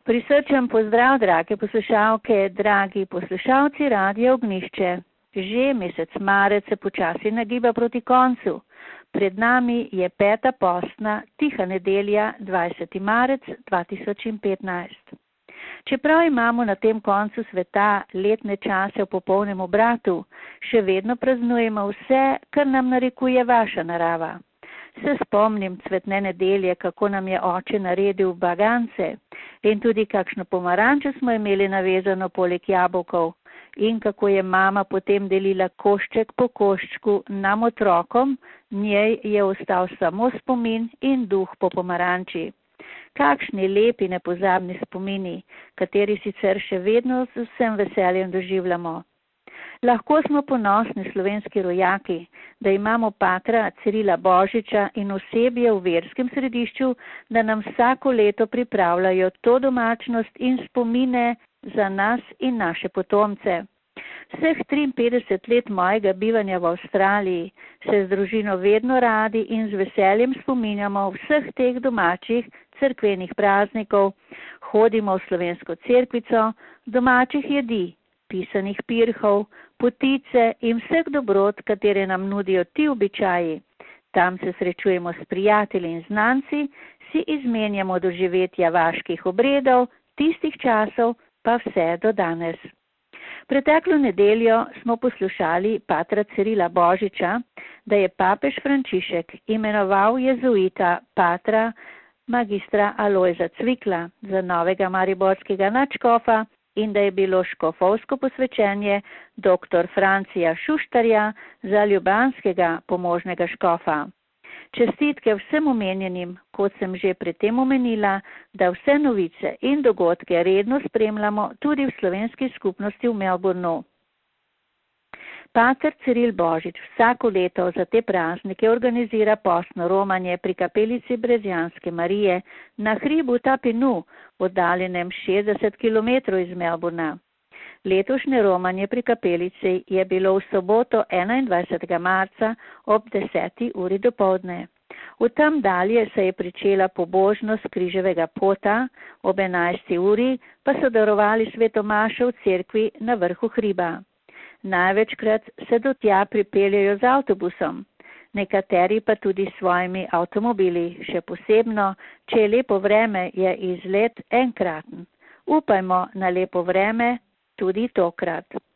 Prisrčen pozdrav, drage poslušalke, dragi poslušalci Radia Ognjišče. Že mesec marec se počasi nagiba proti koncu. Pred nami je 5. postna, tiha nedelja, 20. marec 2015. Čeprav imamo na tem koncu sveta letne čase v popolnem obratu, še vedno praznujemo vse, kar nam narekuje vaša narava. Se spomnim cvetne nedelje, kako nam je oče naredil bagance in tudi kakšno pomarančo smo imeli navezano poleg jabolkov in kako je mama potem delila košček po koščku nam otrokom, njej je ostal samo spomin in duh po pomaranči. Kakšni lepi nepozabni spomini, kateri sicer še vedno z vsem veseljem doživljamo. Lahko smo ponosni slovenski rojaki, da imamo patra Cirila Božiča in osebje v verskem središču, da nam vsako leto pripravljajo to domačnost in spomine za nas in naše potomce. Vseh 53 let mojega bivanja v Avstraliji se z družino vedno radi in z veseljem spominjamo vseh teh domačih cerkvenih praznikov, hodimo v slovensko cerkvico, domačih jedi, pisanih pirhov, potice in vseh dobrot, katere nam nudijo ti običaji. Tam se srečujemo s prijatelji in znanci, si izmenjamo doživetja vaških obredov, tistih časov pa vse do danes. Preteklo nedeljo smo poslušali patra Cirila Božiča, da je papež Frančišek imenoval jezuita patra magistra Alojza Cvikla za novega mariborskega nadškofa in da je bilo škofovsko posvečenje dr. Francija Šuštarja za ljubljanskega pomožnega škofa. Čestitke vsem omenjenim, kot sem že predtem omenila, da vse novice in dogodke redno spremljamo tudi v slovenski skupnosti v Melbourneu. Pater Ciril Božič vsako leto za te praznike organizira postno romanje pri kapelici Brezjanske Marije na hribu Tapinu, oddaljenem 60 km iz Melbourna. Letošnje romanje pri kapelici je bilo v soboto 21. marca ob 10. uri dopoldne. V tam dalje se je pričela pobožnost križevega pota, ob 11. uri pa so darovali svetomašo v cerkvi na vrhu hriba. Največkrat se do tja pripeljajo z avtobusom, nekateri pa tudi s svojimi avtomobili, še posebno, če je lepo vreme, je izlet enkraten. Upajmo na lepo vreme tudi tokrat.